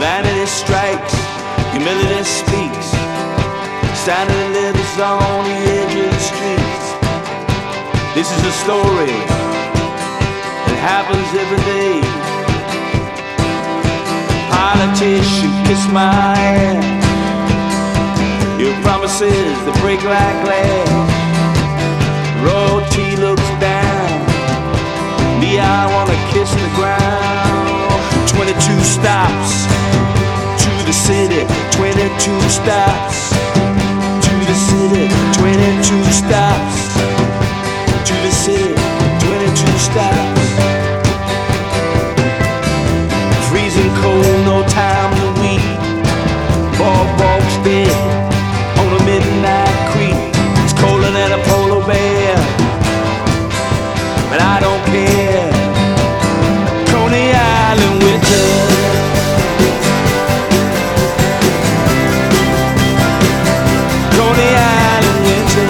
Vanity strikes, humility speaks. Standing lives on the edge of the streets. This is a story that happens every day. Politician, kiss my hand. Your promises that break like glass. Royalty looks down. Me, I wanna kiss the ground. 22 stops to the city. 22 stops to the city. 22 stops to the city. 22 stops. Freezing cold, no time to weep. Boardwalks dead on a midnight creek. It's colder than a polar bear, but I don't care. Coney Island winter. Coney Island winter.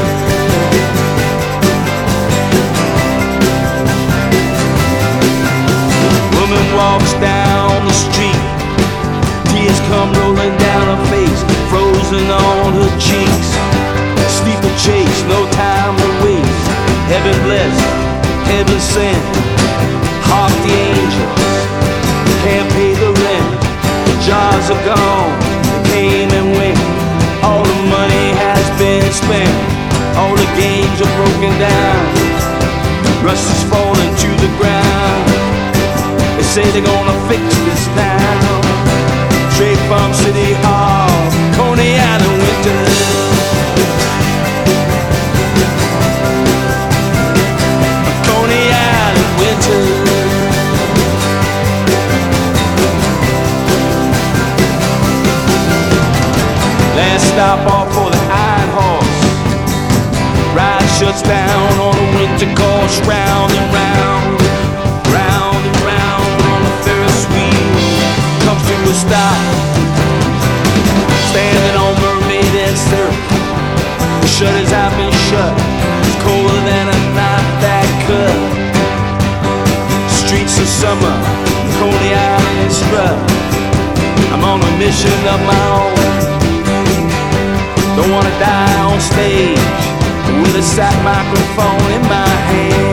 Woman walks down the street. Tears come rolling down her face, frozen on her cheeks. Steeplechase, no time to waste. Heaven blessed, heaven sent. Hark the angels, can't pay the rent. The jars are gone, they came and went. All the money has been spent. All the games are broken down. Rust is falling to the ground. They say they're gonna fix this town. Straight from City Hall, Coney Island winter. Coney Island winter. Last stop off for the Iron Horse. Ride shuts down on a winter course. Round and round, round and round on the Ferris wheel. Comes to a stop, standing on Mermaid and Surf. The shutters have been shut. It's colder than a knife that cut. Streets of summer, Coney Island is struck. I'm on a mission of my own. Don't wanna die on stage with a sack microphone in my hand.